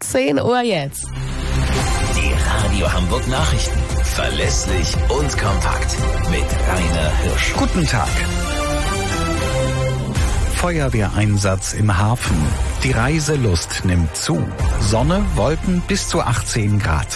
10 Uhr jetzt. Die Radio Hamburg Nachrichten. Verlässlich und kompakt. Mit Rainer Hirsch. Guten Tag. Feuerwehreinsatz im Hafen. Die Reiselust nimmt zu. Sonne, Wolken bis zu 18 Grad.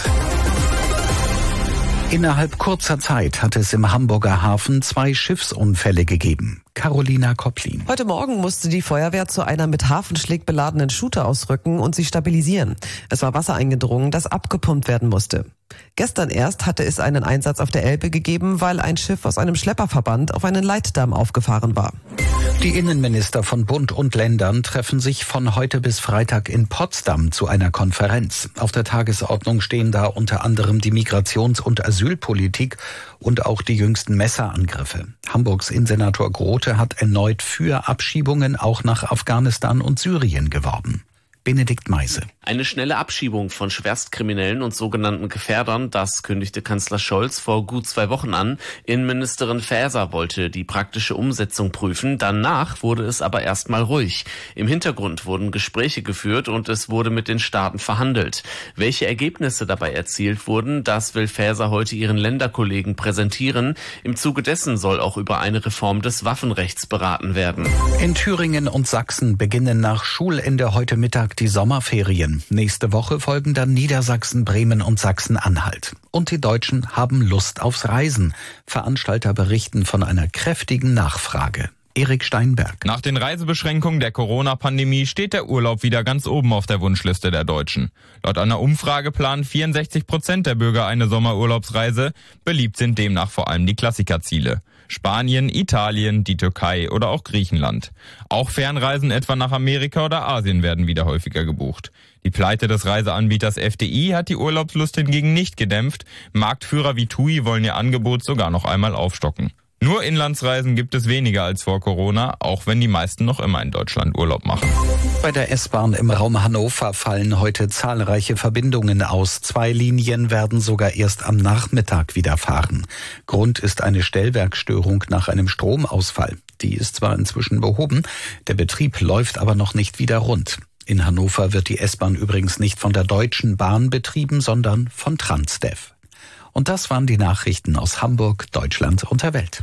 Innerhalb kurzer Zeit hat es im Hamburger Hafen 2 Schiffsunfälle gegeben. Carolina Kopplin. Heute Morgen musste die Feuerwehr zu einer mit Hafenschläg beladenen Schute ausrücken und sie stabilisieren. Es war Wasser eingedrungen, das abgepumpt werden musste. Gestern erst hatte es einen Einsatz auf der Elbe gegeben, weil ein Schiff aus einem Schlepperverband auf einen Leitdamm aufgefahren war. Die Innenminister von Bund und Ländern treffen sich von heute bis Freitag in Potsdam zu einer Konferenz. Auf der Tagesordnung stehen da unter anderem die Migrations- und Asylpolitik und auch die jüngsten Messerangriffe. Hamburgs Innensenator Grote hat erneut für Abschiebungen auch nach Afghanistan und Syrien geworben. Benedikt Meise. Eine schnelle Abschiebung von Schwerstkriminellen und sogenannten Gefährdern, das kündigte Kanzler Scholz vor gut 2 Wochen an. Innenministerin Faeser wollte die praktische Umsetzung prüfen. Danach wurde es aber erstmal ruhig. Im Hintergrund wurden Gespräche geführt und es wurde mit den Staaten verhandelt. Welche Ergebnisse dabei erzielt wurden, das will Faeser heute ihren Länderkollegen präsentieren. Im Zuge dessen soll auch über eine Reform des Waffenrechts beraten werden. In Thüringen und Sachsen beginnen nach Schulende heute Mittag die Sommerferien. Nächste Woche folgen dann Niedersachsen, Bremen und Sachsen-Anhalt. Und die Deutschen haben Lust aufs Reisen. Veranstalter berichten von einer kräftigen Nachfrage. Erik Steinberg. Nach den Reisebeschränkungen der Corona-Pandemie steht der Urlaub wieder ganz oben auf der Wunschliste der Deutschen. Laut einer Umfrage planen 64% der Bürger eine Sommerurlaubsreise. Beliebt sind demnach vor allem die Klassikerziele. Spanien, Italien, die Türkei oder auch Griechenland. Auch Fernreisen etwa nach Amerika oder Asien werden wieder häufiger gebucht. Die Pleite des Reiseanbieters FDI hat die Urlaubslust hingegen nicht gedämpft. Marktführer wie TUI wollen ihr Angebot sogar noch einmal aufstocken. Nur Inlandsreisen gibt es weniger als vor Corona, auch wenn die meisten noch immer in Deutschland Urlaub machen. Bei der S-Bahn im Raum Hannover fallen heute zahlreiche Verbindungen aus. 2 Linien werden sogar erst am Nachmittag wieder fahren. Grund ist eine Stellwerkstörung nach einem Stromausfall. Die ist zwar inzwischen behoben, der Betrieb läuft aber noch nicht wieder rund. In Hannover wird die S-Bahn übrigens nicht von der Deutschen Bahn betrieben, sondern von Transdev. Und das waren die Nachrichten aus Hamburg, Deutschland und der Welt.